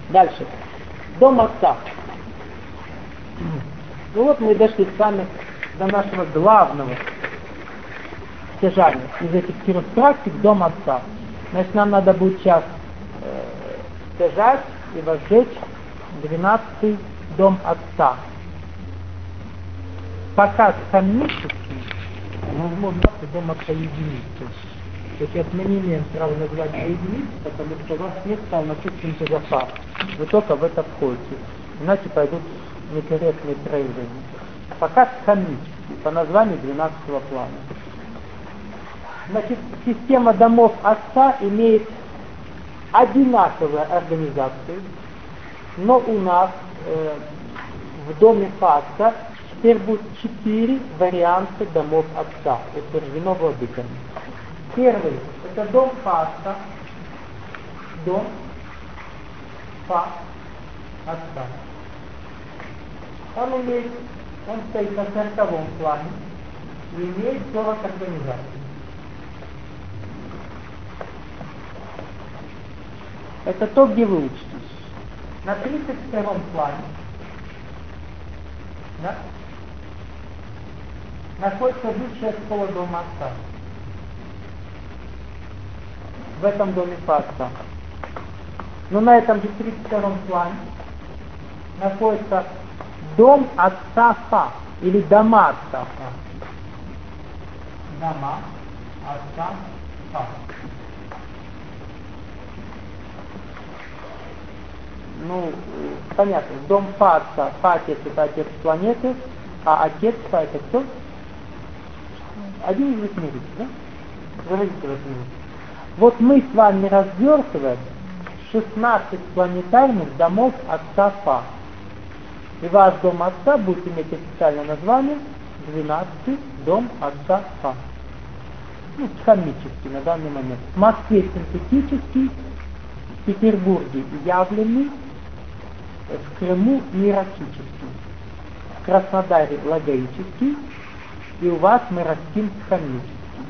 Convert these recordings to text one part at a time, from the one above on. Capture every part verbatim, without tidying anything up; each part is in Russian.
Дальше. Дом отца. Ну вот мы дошли с вами до нашего главного стяжания из этих трех практик дом отца. Значит, нам надо будет сейчас э, стяжать и возжечь двенадцатый дом отца. Пока коммунистический, возможно, дом отца единицы. То есть это мы не имеем права назвать единицу, потому что у вас нет полночисленного запаса. Вы только в это входите. Иначе пойдут некорректные проявления. Пока коммунистический, по названию двенадцатого плана. Значит, система домов отца имеет одинаковую организацию, но у нас э, в доме Фаца теперь будет четыре варианта домов отца, утверждено владыками. Первый – это дом Фаца, дом Фа отца. Он имеет, он стоит на сороковом плане и имеет сорок организаций. Это то, где вы учитесь. На тридцать втором плане, да, находится высшая школа дома отца. В этом доме Фаца. Но на этом же тридцать втором плане находится дом отца Фа, или дома отца Фа. Дома отца Фа. Ну, понятно, дом Фа отца, Фа отец это отец планеты, а отец Фа это кто? Один из восьми, да? Выразите в этом. Вот мы с вами развертываем шестнадцать планетарных домов отца Фа. И ваш дом отца будет иметь официальное название двенадцатый дом отца Фа. Ну, хомический на данный момент. В Москве синтетический, в Петербурге явленный, в Крыму миротический, в Краснодаре логоический, и у вас мы растим хомический.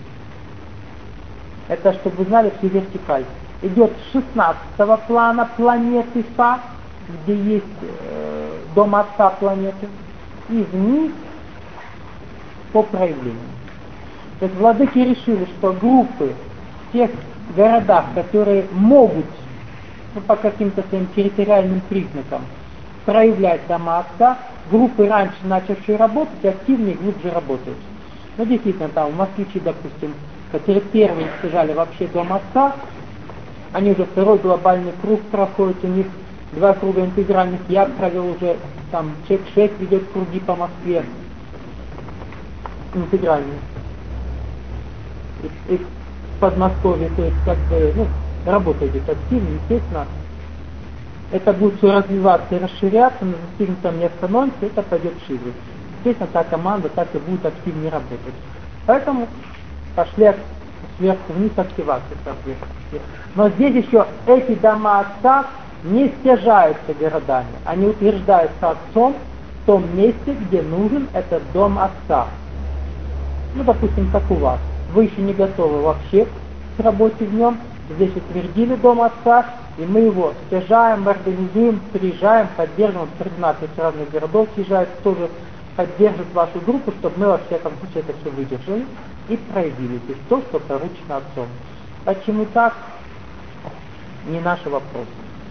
Это, чтобы вы знали, всю вертикаль. Идет с шестнадцатого плана планеты Фа, где есть э, дом отца планеты, и вниз по проявлению. То есть владыки решили, что группы в тех городах, которые могут, ну, по каким-то своим территориальным признакам проявлять дома отца, группы, раньше начавшие работать, активнее и глубже работают. Ну, действительно, там в Москвичи, допустим, которые первые стяжали вообще дом отца, они уже второй глобальный круг проходят, у них два круга интегральных, я провел уже, там, человек шесть ведет круги по Москве, интегральные. И, и в Подмосковье, то есть, как бы, ну, работа идет активно, естественно, это будет все развиваться и расширяться, но достигнутом не остановится, это пойдет шире. Естественно, та команда так и будет активнее работать. Поэтому пошли сверху вниз активации, соответственно. Но здесь еще эти дома отца не стяжаются городами. Они утверждаются отцом в том месте, где нужен этот дом отца. Ну, допустим, как у вас. Вы еще не готовы вообще к работе в нем. Здесь утвердили дом отца, и мы его стяжаем, организуем, приезжаем, поддерживаем. Координаты из разных городов съезжают, тоже поддержат вашу группу, чтобы мы во всяком случае это все выдержали и проявили. То есть то, что поручено отцом. Почему так? Не наш вопрос.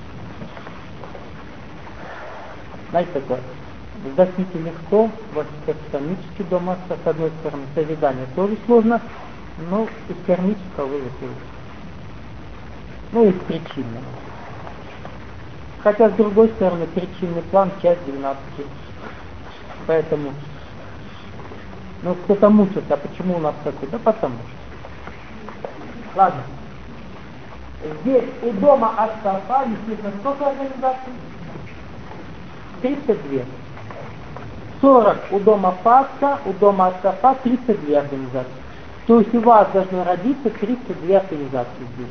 Знаете такое? Вдохните легко, вот кармический дом отца, с одной стороны, созидание тоже сложно, но из кармического вы выходите. Ну, из причинного. Хотя, с другой стороны, причинный план часть двенадцати. Поэтому, ну, кто-то мучается, а почему у нас такой? Да потому что. Ладно. Здесь у дома отца Фа, естественно, сколько организаций? тридцать два. сорок у дома Фаца, у дома отца Фа тридцать две организации. То есть у вас должно родиться тридцать две организации здесь.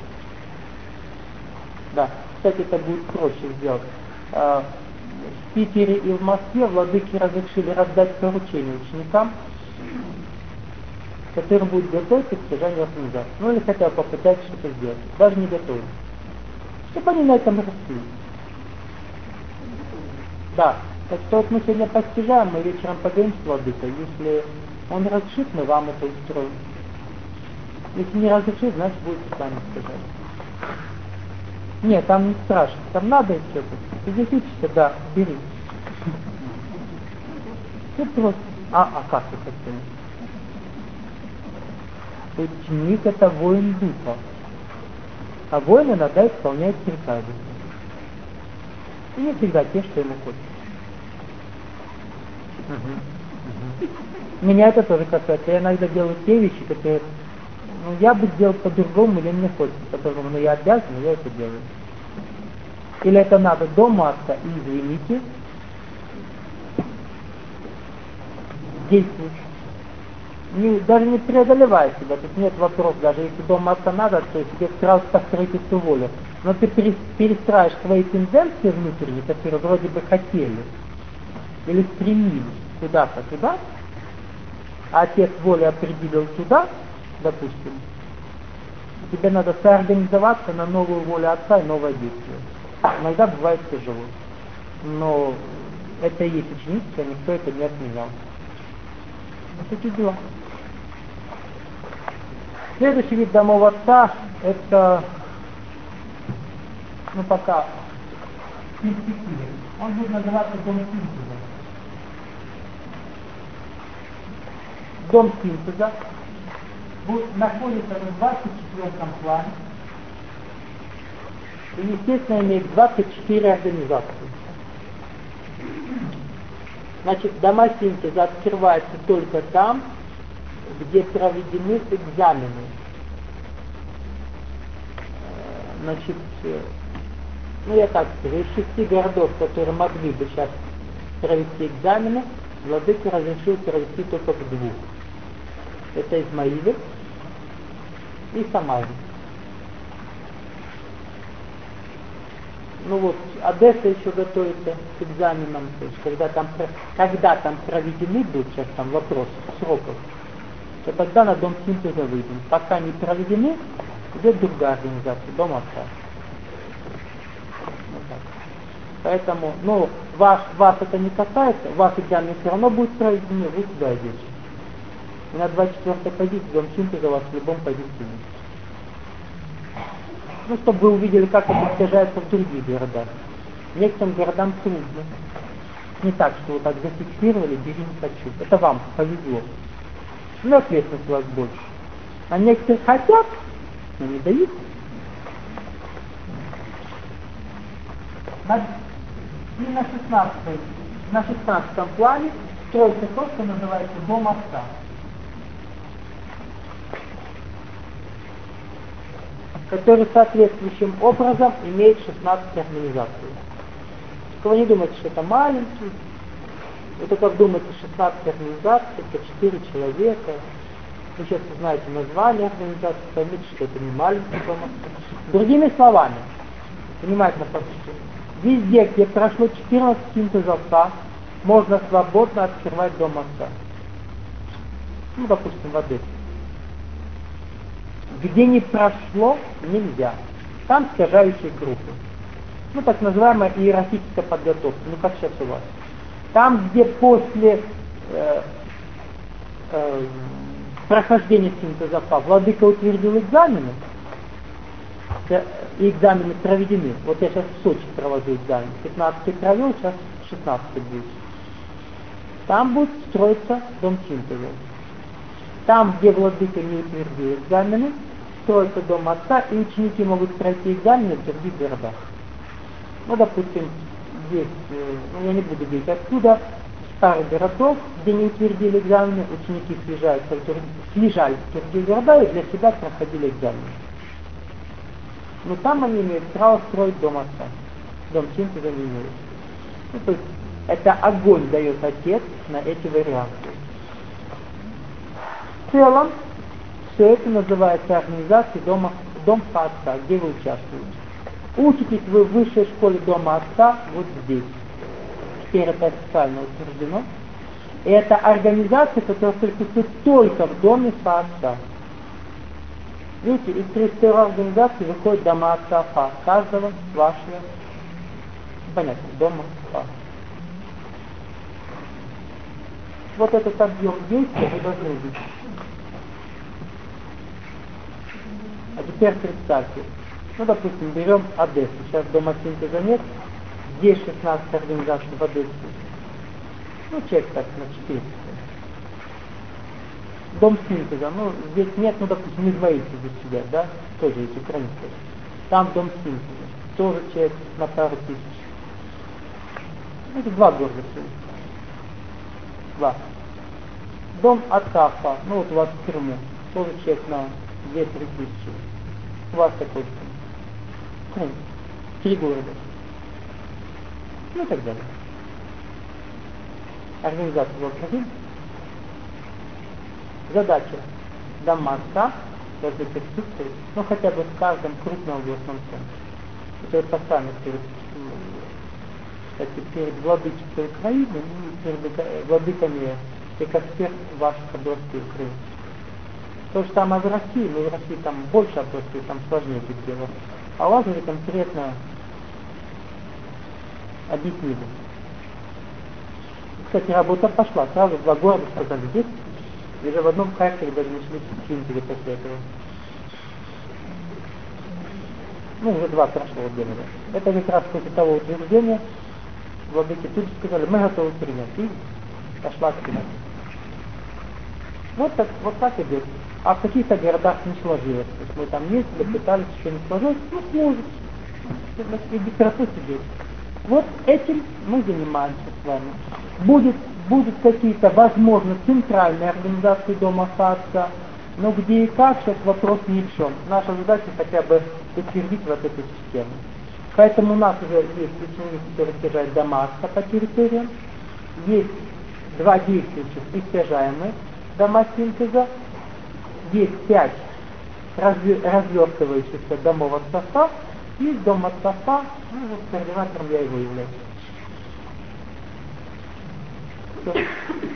Да, кстати, это будет проще сделать. В Питере и в Москве владыки разрешили раздать поручение ученикам, которым будет готовиться к стяжанию организации. Ну или хотя бы попытаться что-то сделать. Даже не готовы. Чтобы они на этом росли. Да. Так что вот мы сегодня постижаем, мы вечером поговорим с владыкой. Если он разрешит, мы вам это устроим. Если не разрешит, значит будете сами сказать. Нет, там не страшно, там надо и все. Ты здесь учишься, да, бери. Все просто. А, а как это понимаешь? Ученик это воин духа. А воин иногда исполняет приказы. И не всегда те, что ему хочется. Угу. Угу. Меня это тоже касается. Я иногда делаю те вещи, которые ну, я бы сделал по-другому, или мне хочется по-другому, но я обязан, я это делаю. Или это надо дома отца, и извините, действуй. Не, даже не преодолевай себя, тут нет вопросов, даже если дома отца надо, то тебе сразу построить эту волю. Но ты перестраиваешь свои тенденции внутренние, которые вроде бы хотели, или стремились куда-то туда, а отец воли определил туда, допустим, тебе надо соорганизоваться на новую волю отца и новое действие. Иногда бывает тяжело, но это и есть ученичество, никто это не отменял. Вот такие дела. Следующий вид домов отца — это, ну пока, перспективы. Он будет называться дом синтеза. Дом синтеза будет находиться на двадцать четвёртом плане и, естественно, имеет двадцать четыре организации. Значит, дома синтеза открываются только там, где проведены экзамены. Значит, ну я так скажу, из шести городов, которые могли бы сейчас провести экзамены, владыка разрешил провести только в двух. Это Измаилов и Самара. Ну вот, Одесса еще готовится к экзаменам, то есть когда там, когда там проведены будут, сейчас там вопрос сроков, то тогда на дом синтеза выйдем. Пока не проведены, идет другая организация, дом отца. Вот так. Поэтому, ну, ваш, вас это не касается, вас экзамен все равно будет проведены, вы сюда идете. И на двадцать четвёртой позиции дом синтеза вас в любом позиции нет. Ну, чтобы вы увидели, как это достижается в других городах. Некоторым городам трудно. Не так, что вот так зафиксировали, бери не хочу. Это вам повезло. Но ответственность у вас больше. А некоторые хотят, но не дают. И на шестнадцатом, на шестнадцатом плане строится то, что называется дом отца. Который соответствующим образом имеет шестнадцать организаций. Только вы не думайте, что это маленький. Вы только вдумайте, шестнадцать организаций, это четыре человека. Вы сейчас узнаете название организации, поймите, что это не маленький дом отца. Другими словами, внимательно послушайте, везде, где прошло четырнадцать синтезов отца, можно свободно открывать дом отца. Ну, допустим, в Одессе. Где не прошло, нельзя. Там сражающие группы. Ну, так называемая иерархическая подготовка. Ну, как сейчас у вас. Там, где после э, э, прохождения синтеза владыка утвердил экзамены, и экзамены проведены. Вот я сейчас в Сочи провожу экзамен. пятнадцать провел, сейчас шестнадцать будет. Там будет строиться дом синтеза. Там, где владыка не утвердил экзамены, строится дом отца, и ученики могут пройти экзамены в других городах. Ну, допустим, здесь, ну, я не буду говорить откуда, старых городов, где не утвердили экзамены, ученики съезжаются в друг... съезжались в другие города и для себя проходили экзамены. Но там они имеют право строить дом отца. Дом синтеза не имеют. Ну, то есть, это огонь дает отец на эти варианты. В целом, все это называется организацией дома, дом отца, где вы участвуете. Учитесь вы в высшей школе дома отца вот здесь. Теперь это официально утверждено. И это организация, которая существует только в доме отца. Видите, из тридцати организации выходит дома отца Фа. Каждого вашего, понятно, дома Фа. вот этот объем действия вы должны увидеть. А теперь представьте, ну, допустим, берем Одессу. Сейчас дома синтеза нет. Есть шестнадцать организаций в Одессе. Ну, человек так, на четыреста. Дом синтеза, ну, здесь нет, ну, допустим, Измаильцы здесь сидят, да? Тоже есть украинцы. Там дом синтеза. Тоже человек на пару тысяч. Это два города всего. Два. Дом Атафа, ну, вот у вас в Крыму. Тоже человек на две-три тысячи. У вас такой Крым. Три города. Ну и так далее. Организация Волгоград. Задача дома-ста, даже перспективы, ну хотя бы в каждом крупном областном центре. Это вот постоянно перед, кстати, перед владычеством Украины, перед владыками экосфер ваших областей Украины. То же самое в России, но в России там больше областей, там сложнее это дело. А Лазарь конкретно объяснили. Кстати, работа пошла. Сразу два города сказали, здесь, и же в одном Харькове даже начали синтезы после этого. Ну, уже два прошло времени. Это как раз после того утверждения владыки тут сказали, мы готовы принять. И пошла активность. Вот так, вот так идет. А в каких-то городах не сложилось. То есть мы там ездили, пытались, еще не сложилось, ну сложится. Регистратура идет. Вот этим мы занимаемся с вами. Будет, будут какие-то, возможно, центральные организации Дома Фатца, но где и как, сейчас вопрос не решен. Наша задача хотя бы утвердить вот эту систему. Поэтому у нас уже есть ученики, которые стяжают дома по территориям, есть два действующих и стяжаемых дома синтеза, есть пять развертывающихся домов от СОФа, есть дом от СОФа, ну, вот координатором я его являюсь. Все.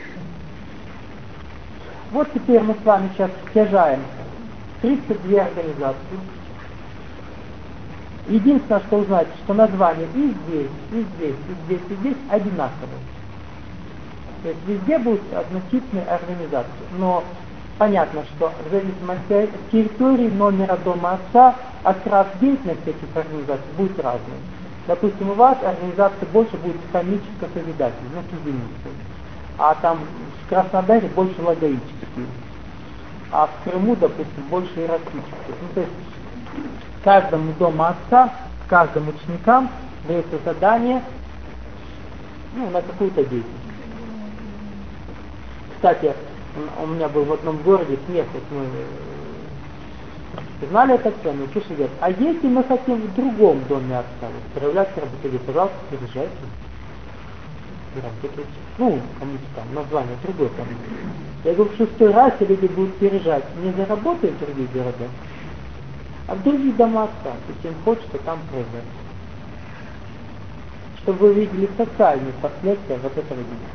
Вот теперь мы с вами сейчас стяжаем тридцать две организации. Единственное, что узнать, что название и здесь, и здесь, и здесь, и здесь одинаковые. То есть везде будут однотипные организации. Но понятно, что в зависимости от территории, номера дома отца, окрас деятельности этих организаций будет разный. Допустим, у вас организация больше будет хомическо-созидательной, ну, с единицей. А там в Краснодаре больше логоические. А в Крыму, допустим, больше иерархические. Ну, то есть каждому дому отца, каждым ученикам дается задание, ну, на какую-то деятельность. Кстати, у меня был в одном городе смех, вот мы знали эту цену, и говорят, а если мы хотим в другом доме отца проявлять работу, пожалуйста, приезжайте. Ну, там название другое там. Я говорю, в шестой раз люди будут переезжать не за работой в другие города, а в другие дома отца, если им хочется там проявлять. Чтобы вы видели социальные последствия вот этого дела.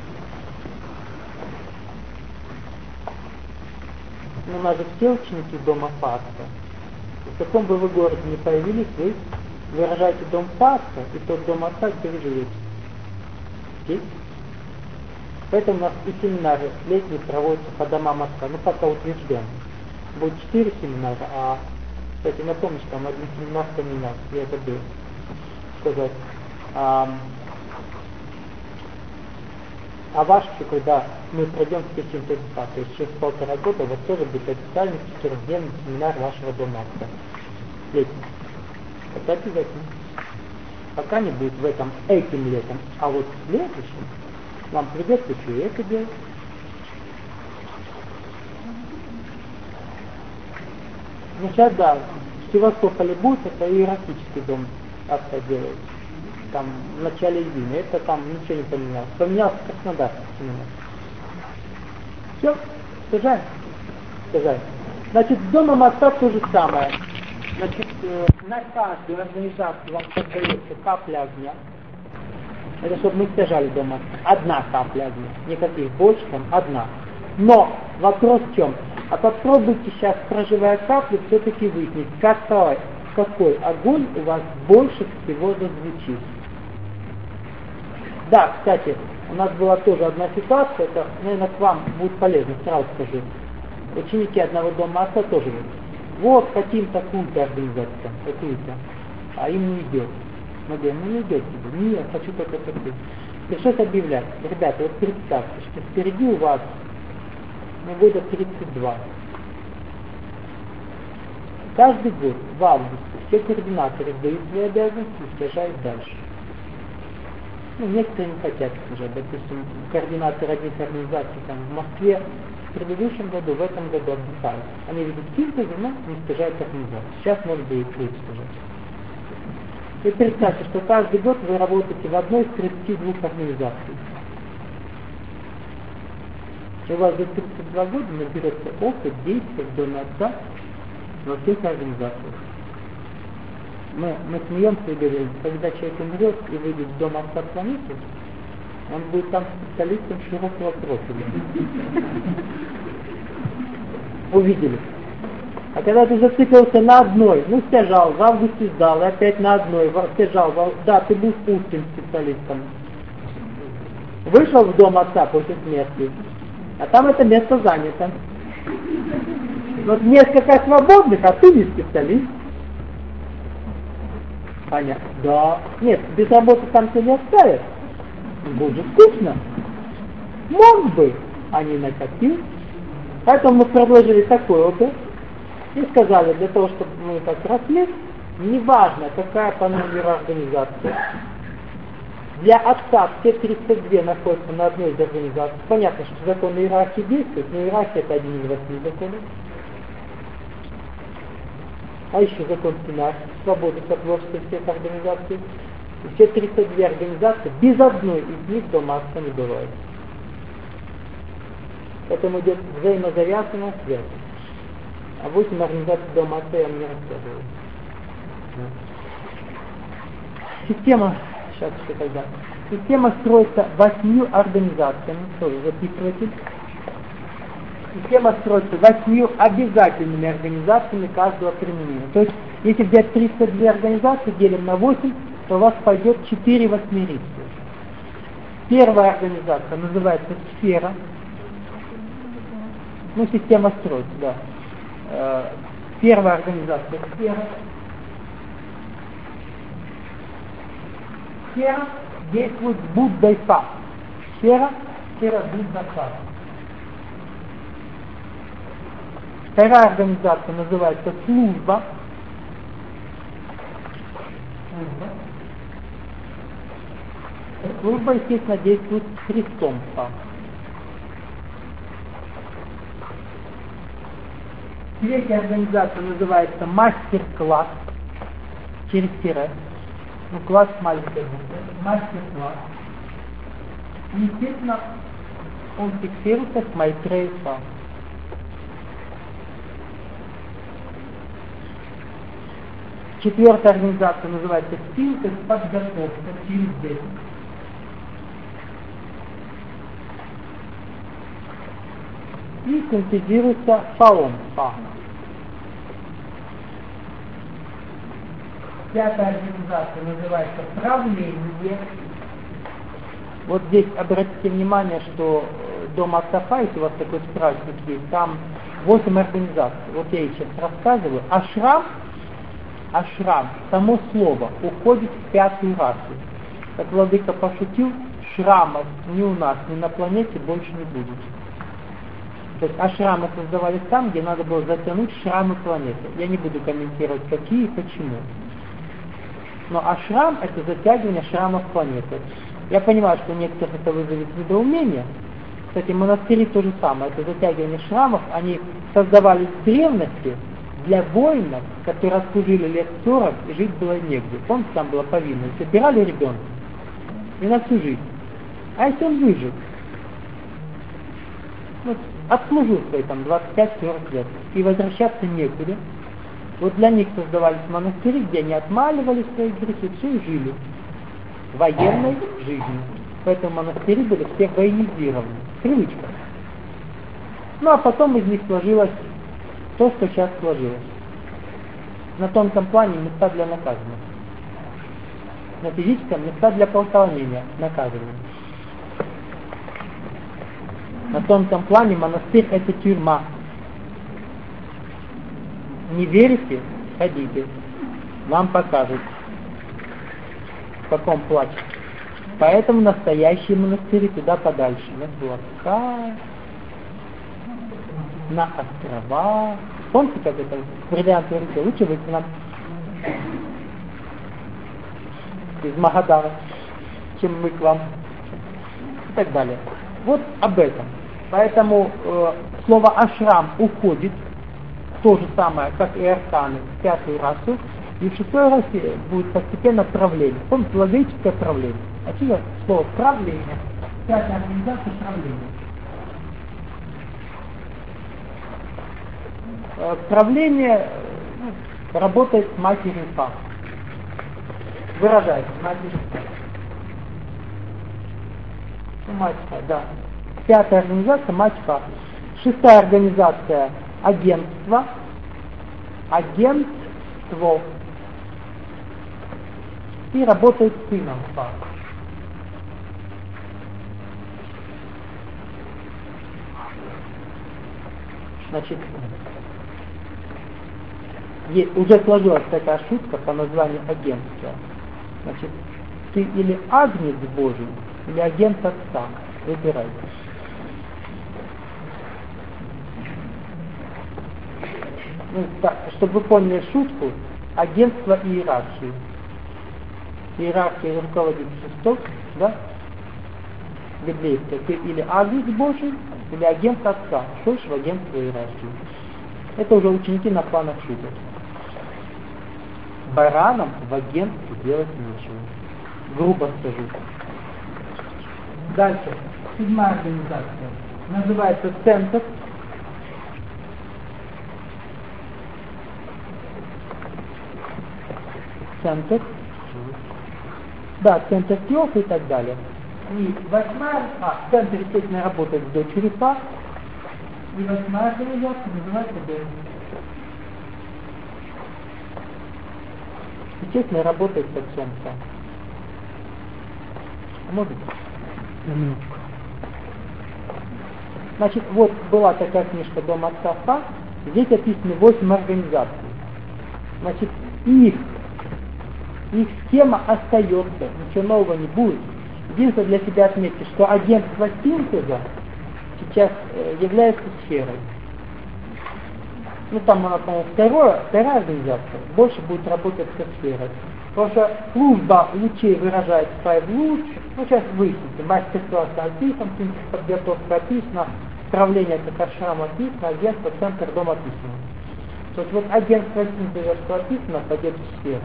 Но у нас же все ученики дома Фатца. В каком бы вы городе ни появились, вы выражаете дом Фатца и тот дом отца, где вы живете. Здесь. Поэтому у нас и семинары летние проводятся по домам отца, ну пока утвержден. Будет четыре семинара, а, кстати, напомню, что там один семинар поменялся, я забыл сказать. А, а ваш, когда мы пройдем в синтез, то есть через полтора года у вас тоже будет официальный четырехдневный семинар вашего дома отца. Летний. Это обязательно. Пока не будет в этом этим летом, а вот следующим вам придется еще и это делать. Ну сейчас да, в Севастополе будет, это иерархический дом отца делает. Там в начале июня, это там ничего не поменялось. Поменялся Краснодар семинар. Все, стяжаем. Стяжаем. Значит, с домом отца то же самое. Значит, э, на каждую организацию вам поддается капля огня. Это чтобы мы стяжали дома. Одна капля огня. Никаких больше, там одна. Но вопрос в чем? А попробуйте сейчас, проживая каплю, все-таки выяснить, какой, какой огонь у вас больше всего зазвучит. Да, кстати, у нас была тоже одна ситуация, это, наверное, к вам будет полезно, сразу скажу. Ученики одного дома отца тоже вот. Вот, хотим такую-то организацию, такую-то, а им не идет. Мы говорим, ну не идет тебе, нет, хочу только такую. Пришлось объявлять, ребята, вот представьте, что впереди у вас ну, года тридцать два. Каждый год в августе все координаторы сдают свои обязанности и съезжают дальше. Ну, некоторые не хотят съезжать. Допустим, координаторы одних организаций там, в Москве в предыдущем году, в этом году отдыхают. Они ведут синтезы, но не съезжают организацию. Сейчас, может быть, и будет съезжать. И представьте, что каждый год вы работаете в одной из тридцати двух организаций. И у вас за тридцать два года наберется опыт действия в доме отца во всех организациях. Мы, мы смеемся и говорим, когда человек умрет и выйдет в дом отца планеты, он будет там специалистом широкого профиля. Увидели. А когда ты зациклился на одной, ну стяжал, в августе сдал, и опять на одной, стяжал, да, ты будешь узким специалистом. Вышел в дом отца после смерти, а там это место занято. Вот несколько свободных, а ты не специалист. Понятно. Да. Нет, без работы там тебя не оставят. Будет скучно. Мог бы, а не накопил. Поэтому мы предложили такой опыт. И сказали, для того, чтобы мы так росли, неважно, какая по номеру организация. Для отца все тридцать два находятся на одной из организаций. Понятно, что закон иерархии действует, но иерархия это один из восьми законов. А еще закон синархии, свободы сотворчества всех организаций. И все тридцать две организации, без одной из них дома отца не бывает. Поэтому идет взаимозавязанная связь. А восемь организаций дома отца я вам не рассказываю. Система, сейчас еще тогда. Система строится восьмью организациями, тоже записывайте. Система строится восьмью обязательными организациями каждого применения. То есть, если взять тридцать две организации, делим на восемь, то у вас пойдет четыре восьмеричия. Первая организация называется сфера. Ну, система строится, да. Первая организация сфера. Сфера действует Буддой Фа. Сфера, сфера Будда Фа. Вторая организация называется служба. Служба. Служба, естественно, действует с Христом. Третья организация называется мастер-класс. Через тире. Ну, класс маленький. Мастер-класс. И, естественно, он фиксируется с Майтрея. Четвертая организация называется стиль, то есть подготовка через десять. И синтезируется фаон. Фа. Пятая организация называется правление. Вот здесь обратите внимание, что дом отца Фа, если у вас такой справочник есть, там восемь организаций. Вот я их сейчас рассказываю. Ашрам Ашрам, само слово, уходит в пятую расу. Как владыка пошутил, шрамов ни у нас, ни на планете больше не будет. То есть ашрамы создавались там, где надо было затянуть шрамы планеты. Я не буду комментировать, какие и почему. Но ашрам — это затягивание шрамов планеты. Я понимаю, что у некоторых это вызовет недоумение. Кстати, монастыри то же самое. Это затягивание шрамов, они создавались в древности для воинов, которые отслужили лет сорок, и жить было негде. Помните, там была повинность. Собирали ребенка и на всю жизнь. А если он выжил? Вот, отслужил свои там двадцать пять сорок лет. И возвращаться некуда. Вот для них создавались монастыри, где они отмаливали свои грехи, все и жили военной жизнью. Поэтому монастыри были все военизированы. Привычка. Ну а потом из них сложилось то, что сейчас сложилось. На тонком плане места для наказанных. на физическом места для поклонения, наказываем. На тонком плане монастырь — это тюрьма. Не верите? Ходите. Вам покажут, в каком плаче. Поэтому настоящие монастыри туда подальше. На Златка, на острова. Помните, как это в бриллиантовой руке? Лучше выйти нам из Магадана, чем мы к вам. И так далее. Вот об этом. Поэтому э, слово ашрам уходит, то же самое, как и арканы, в пятую расу, и в шестой расе будет постепенно правление. Помните, логическое правление. Отсюда слово правление, пятая организация правления. Э, правление ну, работает с матерью Фа. Выражается матерью Фа. Мать Фа, да. Пятая организация — мать Фа. Шестая организация — агентство. Агентство. И работает с сыном Фа. Значит, уже сложилась такая шутка по названию агентства. Значит, ты или агнец Божий, или агент Отца. Выбирай. Ну, так, чтобы вы поняли шутку, агентство и иерархию. Иерархия руководит шесток, да? Библейская. Ты или агнец Божий, или агент Отца. Ходишь в агентство и иерархию. Это уже ученики на планах шутят. Баранам в агентстве делать нечего. Грубо скажу. Дальше. Седьмая организация. Называется центр. Центр. Да, центр Теоф и так далее. И восьмая, а, центр, естественно, работает с дочерью Фа. И восьмая организация называется Б. Естественно, работает с отцом Фа. Можно? На минутку. Значит, вот была такая книжка «Дом отца Фа». Здесь описаны восемь организаций. Значит, их, их схема остается, ничего нового не будет. Единственное, для себя отметьте, что агентство синтеза сейчас э, является сферой. Ну там она, по-моему, второе, вторая организация больше будет работать со сферой. Потому что служба лучей выражает свои луч. Ну сейчас выясните, мастер-класс описан, подготовка описана, правление как ашрам описано, агентство, центр, дом описано. То есть вот агентство синтеза, что описано, пойдет в сферу.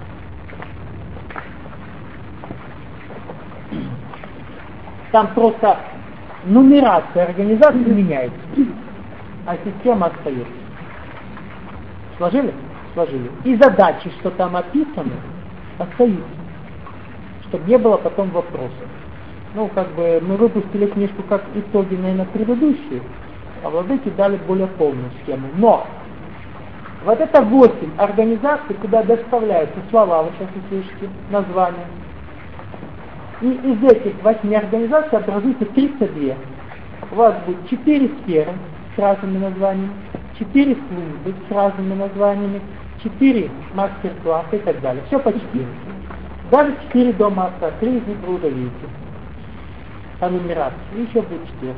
Там просто нумерация организации меняется, а система остается. Сложили? Сложили. И задачи, что там описаны, остаются, чтобы не было потом вопросов. Ну, как бы мы выпустили книжку как итоги, наверное, предыдущие, а владыки дали более полную схему. Но вот это восемь организаций, куда доставляются слова, вы сейчас услышите, названия. И из этих восьми организаций образуется тридцать два. У вас будет четыре сферы с разными названиями, четыре службы с разными названиями, четыре мастер-класса и так далее. Все по четыре. Даже четыре дома отца, три из них вы уже видите. По нумерации. И еще будет четыре.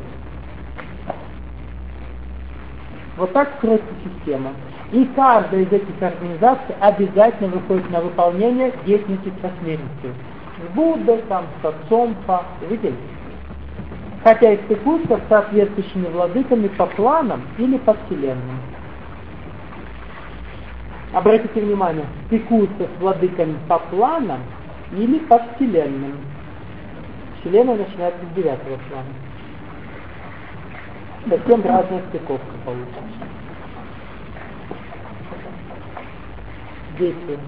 Вот так строится система. И каждая из этих организаций обязательно выходит на выполнение деятельности трансмерности. С Буддой, там, с отцом, по... видите? Хотя и стыкуются с соответствующими владыками по планам или по вселенным. Обратите внимание, стыкуются с владыками по планам или по вселенным. Вселенная начинается с девятого плана. Затем разная стыковка получится. Действие.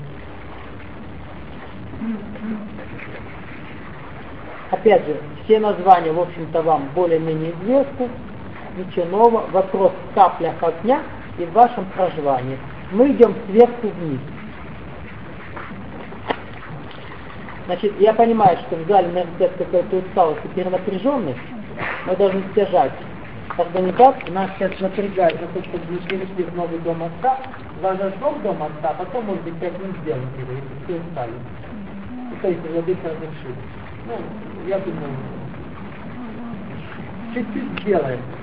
Опять же, все названия, в общем-то, вам более-менее известны. Ничего нового. Вопрос в каплях огня и в вашем проживании. Мы идем сверху вниз. Значит, я понимаю, что в зале, наверное, нет какой-то усталость и перенапряженность, мы должны стяжать. Тогда никак, нас сейчас напрягает, на то, чтобы мы перешли в новый дом отца, зажжем дом отца, а потом, может быть, как мы сделаем его, если все устали. То есть, владыка разрешил. Ну, я думаю, чуть-чуть сделаем.